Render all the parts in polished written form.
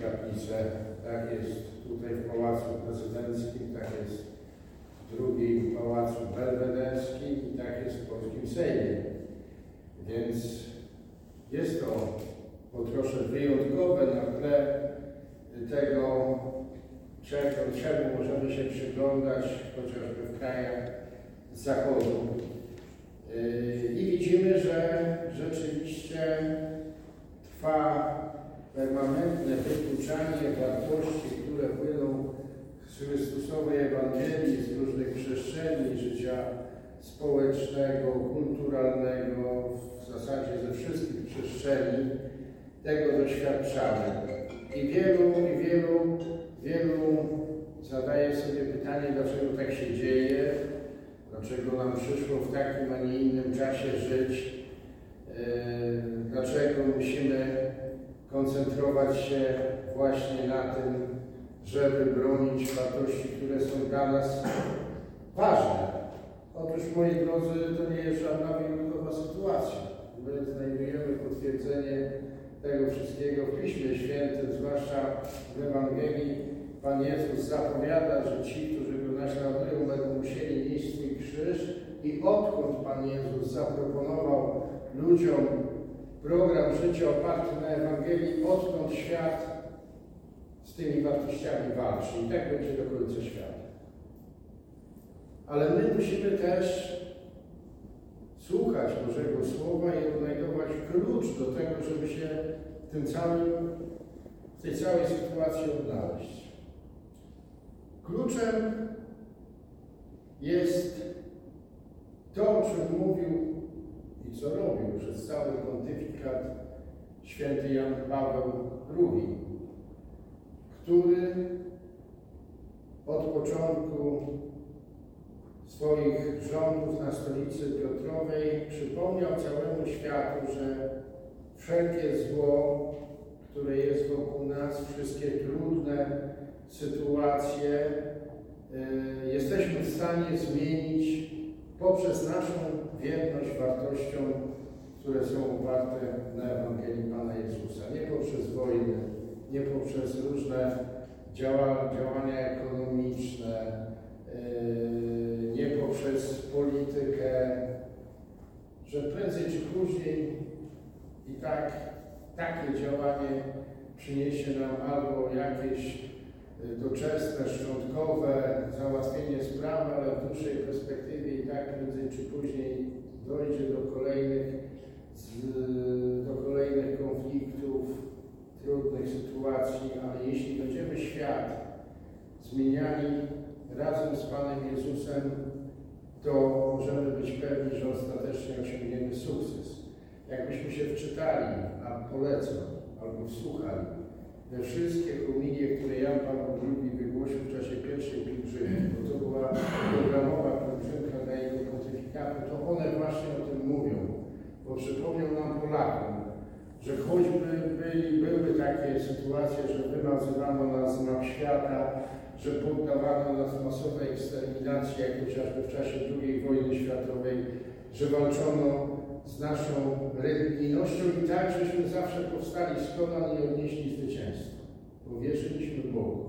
kaplice. Tak jest tutaj w Pałacu Prezydenckim, tak jest w drugim Pałacu Belwederskim i tak jest w polskim Sejmie. Więc jest to po trosze wyjątkowe na tle tego, czemu możemy się przyglądać chociażby w krajach Zachodu. I widzimy, że rzeczywiście trwa permanentne wykluczanie wartości, które płyną z Chrystusowej Ewangelii, z różnych przestrzeni życia społecznego, kulturalnego, w zasadzie ze wszystkich przestrzeni. Tego doświadczamy. I wielu zadaje sobie pytanie, dlaczego tak się dzieje, dlaczego nam przyszło w takim, a nie innym czasie żyć, dlaczego musimy koncentrować się właśnie na tym, żeby bronić wartości, które są dla nas ważne. Otóż, moi drodzy, to nie jest żadna wyjątkowa sytuacja. My znajdujemy potwierdzenie tego wszystkiego w Piśmie Świętym, zwłaszcza w Ewangelii. Pan Jezus zapowiada, że ci, którzy Go naśladują, będą musieli nieść swój krzyż. I odkąd Pan Jezus zaproponował ludziom program życia oparty na Ewangelii, odtąd świat z tymi wartościami walczy. I tak będzie do końca świata. Ale my musimy też słuchać Bożego Słowa i odnajdować klucz do tego, żeby się w tej całej sytuacji odnaleźć. Kluczem jest to, o czym mówił i co robił przez cały pontyfikat święty Jan Paweł II, który od początku swoich rządów na stolicy Piotrowej przypomniał całemu światu, że wszelkie zło, które jest wokół nas, wszystkie trudne sytuacje jesteśmy w stanie zmienić poprzez naszą wierność wartościom, które są oparte na Ewangelii Pana Jezusa. Nie poprzez wojny, nie poprzez różne działania ekonomiczne, nie poprzez politykę, że prędzej czy później i takie działanie przyniesie nam albo jakieś doczesne, szczątkowe załatwienie sprawy, ale w dłuższej perspektywie i tak prędzej czy później dojdzie do kolejnych konfliktów, trudnych sytuacji, ale jeśli będziemy świat zmieniali razem z Panem Jezusem, to możemy być pewni, że ostatecznie osiągniemy sukces. Jakbyśmy się wczytali, a polecam, albo wsłuchali we wszystkie homilie, które Jan Paweł II wygłosił w czasie pierwszej pielgrzymki, bo to była programowa pielgrzymka dla jego pontyfikatu, to one właśnie o tym mówią, bo przypomniał nam Polakom, że choćby były takie sytuacje, że wymazywano nas z map świata, że poddawano nas masowej eksterminacji, jak chociażby w czasie II wojny światowej, że walczono z naszą religijnością i tak, żeśmy zawsze powstali z kolan i odnieśli zwycięstwo. Bo wierzyliśmy Bogu.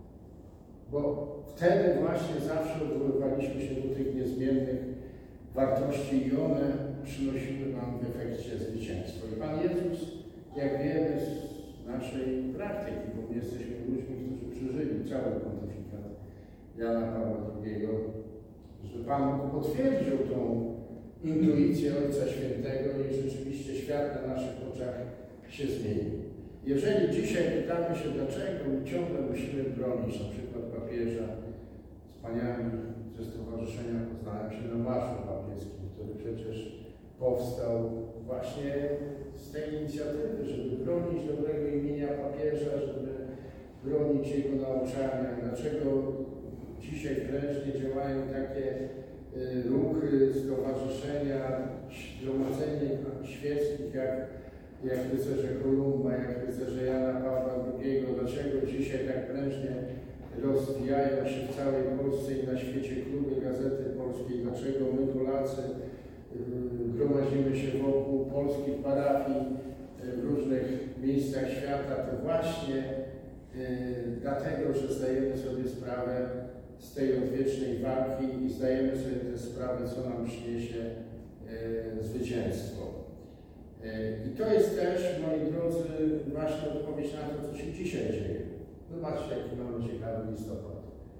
Bo wtedy właśnie zawsze odwoływaliśmy się do tych niezmiennych wartości i one przynosiły nam w efekcie zwycięstwo. I Pan Jezus, jak wiemy z naszej praktyki, bo my jesteśmy ludźmi, którzy przeżyli cały pontyfikat Jana Pawła II, że Pan potwierdził tą intuicję Ojca Świętego i rzeczywiście świat na naszych oczach się zmienił. Jeżeli dzisiaj pytamy się, dlaczego ciągle musimy bronić na przykład papieża, z paniami ze Stowarzyszenia poznałem się na Marszu Papieskim, który przecież powstał właśnie z tej inicjatywy, żeby bronić dobrego imienia papieża, żeby bronić jego nauczania. Dlaczego dzisiaj prężnie działają takie ruchy, stowarzyszenia, zgromadzenie świeckich, jak rycerze Kolumba, jak rycerze Jana Pawła II. Dlaczego dzisiaj tak prężnie rozwijają się w całej Polsce i na świecie kluby Gazety Polskiej? Dlaczego my, Polacy, gromadzimy się wokół polskich parafii w różnych miejscach świata? To właśnie dlatego, że zdajemy sobie sprawę z tej odwiecznej walki i zdajemy sobie tę sprawę, co nam przyniesie zwycięstwo. I to jest też, moi drodzy, właśnie odpowiedź na to, co się dzisiaj dzieje. Zobaczcie, jaki mamy ciekawy listopad.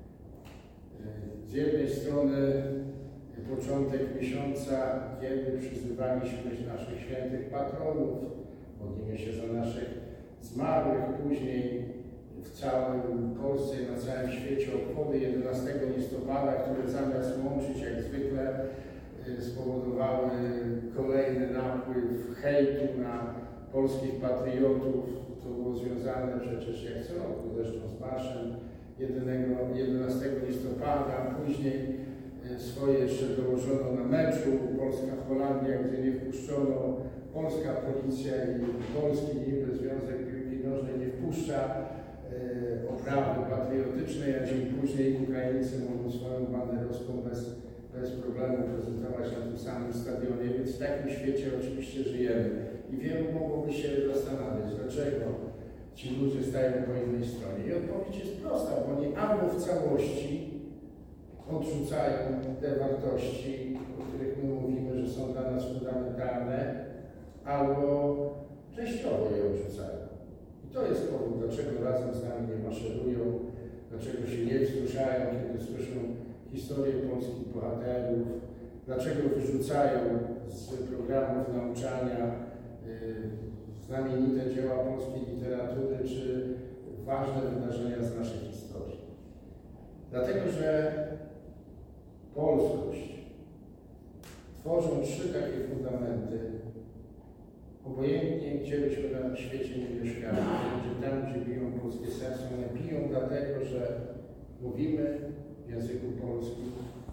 Z jednej strony początek miesiąca, kiedy przyzywaliśmy naszych świętych patronów, modlimy się za naszych zmarłych, później w całym Polsce i na całym świecie obchody 11 listopada, które zamiast łączyć jak zwykle spowodowały kolejny napływ hejtu na polskich patriotów. To było związane przecież jak co roku zresztą z marszem 11 listopada. Później swoje jeszcze dołożono na meczu Polska-Holandia, gdzie nie wpuszczono, polska policja i polski niby Związek Piłki Nożnej nie wpuszcza oprawy patriotycznej, a dzień później Ukraińcy mogą swoją banderowską bez problemu prezentować na tym samym stadionie, więc w takim świecie oczywiście żyjemy. I wielu mogłoby się zastanawiać, dlaczego ci ludzie stają po innej stronie. I odpowiedź jest prosta, bo oni albo w całości odrzucają te wartości, o których my mówimy, że są dla nas fundamentalne, albo częściowo je odrzucają. I to jest powód, dlaczego razem z nami nie maszerują, dlaczego się nie wzruszają, kiedy słyszą historię polskich bohaterów, dlaczego wyrzucają z programów nauczania znamienite dzieła polskiej literatury czy ważne wydarzenia z naszej historii. Dlatego, że polskość tworzą trzy takie fundamenty. Obojętnie, gdzie byśmy na świecie nie mieszkali, czy tam, gdzie biją polskie serce, one biją dlatego, że mówimy w języku polskim,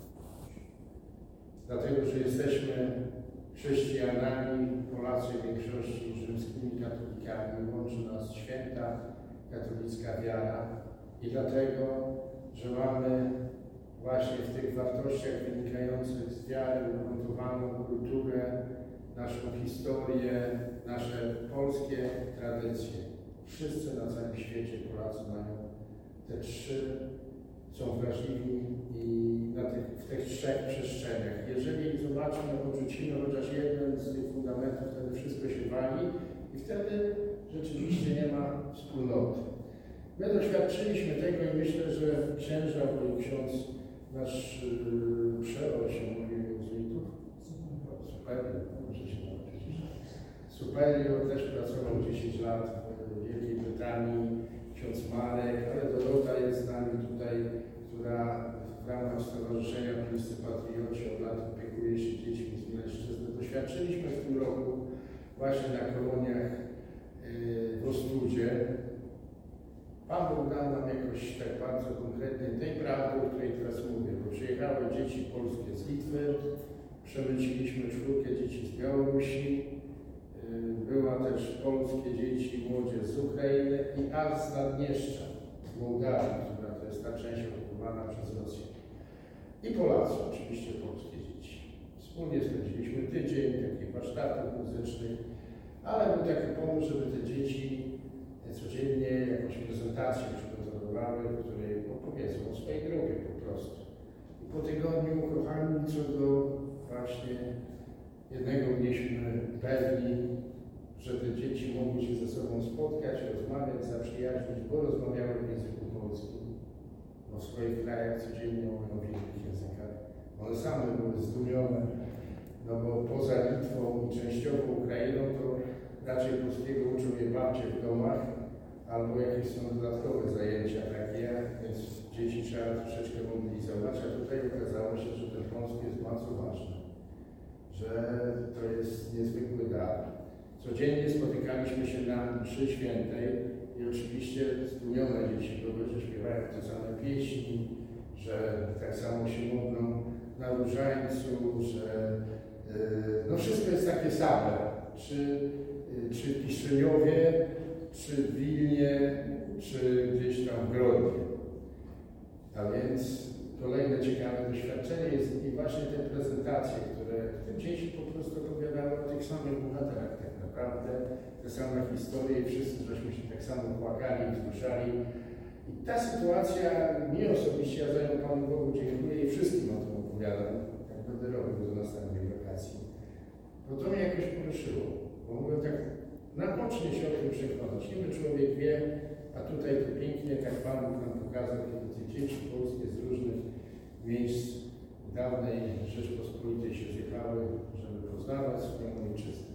dlatego, że jesteśmy chrześcijanami, Polacy w większości rzymskimi katolikami, łączy nas święta katolicka wiara i dlatego, że mamy właśnie w tych wartościach wynikających z wiary ugruntowaną kulturę, naszą historię, nasze polskie tradycje. Wszyscy na całym świecie, Polacy mają te trzy, są wrażliwi i w tych trzech przestrzeniach. Jeżeli zobaczymy, odrzucimy chociaż jeden z tych fundamentów, wtedy wszystko się wali i wtedy rzeczywiście nie ma wspólnoty. My doświadczyliśmy tego i myślę, że księża, bo i ksiądz nasz przeor się mówi jezuitów, Superio też pracował 10 lat w Wielkiej Brytanii, ksiądz Marek, ale Dorota jest z nami tutaj, która w ramach Stowarzyszenia Polscy Patrioci od lat opiekuje się dziećmi z Wileńszczyzny. Doświadczyliśmy w tym roku właśnie na koloniach w Ostródzie. Pan Bóg dał nam jakoś tak bardzo konkretnie tej prawdy, o której teraz mówię, bo przyjechały dzieci polskie z Litwy, przemyciliśmy 4 dzieci z Białorusi, była też polskie dzieci, młodzież z Ukrainy i aż z Naddniestrza, z Mołdawii, która to jest ta część okupowana przez Rosję. I Polacy, oczywiście polskie dzieci. Wspólnie spędziliśmy tydzień takich warsztatów muzycznych, ale był taki pomysł, żeby te dzieci codziennie jakąś prezentację przygotowywały, w której opowiedzą o swojej grupie po prostu. I po tygodniu, kochani, co do właśnie jednego byliśmy pewni, że te dzieci mogły się ze sobą spotkać, rozmawiać, zaprzyjaźnić, bo rozmawiały w języku polskim. Bo w swoich krajach codziennie mówią w innych językach. One same były zdumione, no bo poza Litwą i częściowo Ukrainą to raczej polskiego uczą je babcie w domach, albo jakieś są dodatkowe zajęcia takie, więc dzieci trzeba troszeczkę mobilizować, a tutaj okazało się, że ten polski jest bardzo ważny, że to jest niezwykły dar. Codziennie spotykaliśmy się na mszy świętej i oczywiście zdumione dzieci były, że śpiewają te same pieśni, że tak samo się modlą na różańcu, że no wszystko jest takie same, czy w Kiszyniowie, czy w Wilnie, czy gdzieś tam w Grodnie. A więc kolejne ciekawe doświadczenie jest i właśnie te prezentacje, które te dzieci po prostu opowiadały o tych samych bohaterach tak naprawdę. naprawdę te same historie i wszyscy żeśmy się tak samo płakali i wzruszali. I ta sytuacja mnie osobiście, ja za nią Panu Bogu dziękuję i wszystkim o tym opowiadam, jak będę robił do następnej wakacji. Bo to mnie jakoś poruszyło, bo mówię tak, naocznie się o tym przekonać. Niby człowiek wie, a tutaj to pięknie, tak Pan Bóg nam pokazał, kiedy te dzieci polskie z różnych miejsc dawnej Rzeczpospolitej się zjechały, żeby poznawać swoją ojczyznę.